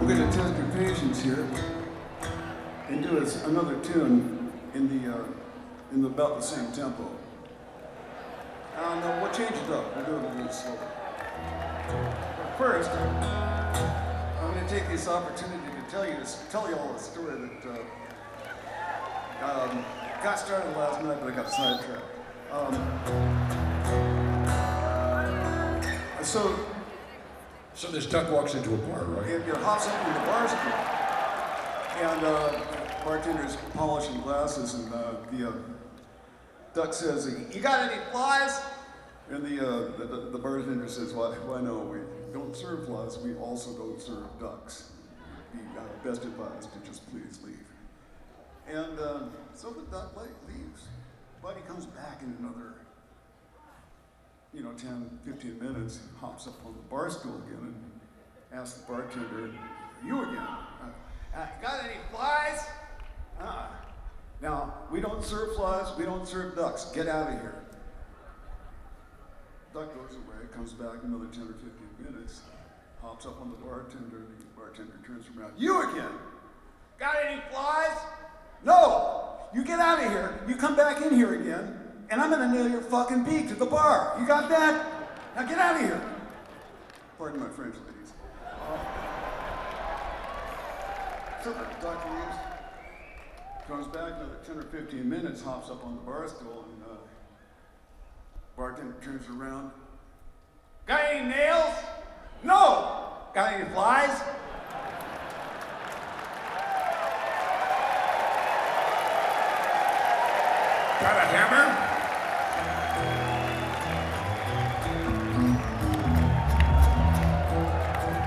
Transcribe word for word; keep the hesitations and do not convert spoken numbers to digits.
going to test your patience here and do us another tune in the uh, in the, about the same tempo. Uh, no, we'll change it up. We'll do it a little slower. But first, I'm going to take this opportunity to tell you tell you all a story that uh, um, got started last night, but I got sidetracked. Um, so. So this duck walks into a bar, right? It, it hops up in the bar stool, and uh, bartender's polishing glasses, and uh, the uh, duck says, "You got any flies?" And the, uh, the the bartender says, "Why, why no, we don't serve flies. We also don't serve ducks. Be uh, best advised to just please leave." And uh, so the duck like, leaves, but he comes back in another, you know, ten, fifteen minutes, hops up on the bar stool again and asks the bartender, "You again? Uh, uh, got any flies?" Uh, now, we don't serve flies, we don't serve ducks. Get out of here. Duck goes away, comes back another ten or fifteen minutes, hops up on the bartender, the bartender turns around, "You again? Got any flies?" "No! You get out of here, you come back in here again, and I'm gonna nail your fucking beak to the bar. You got that? Now get out of here." Pardon my French, ladies. Uh, so the duck leaves, comes back another ten or fifteen minutes, hops up on the bar stool, and uh, bartender turns around. "Got any nails?" "No." "Got any flies?"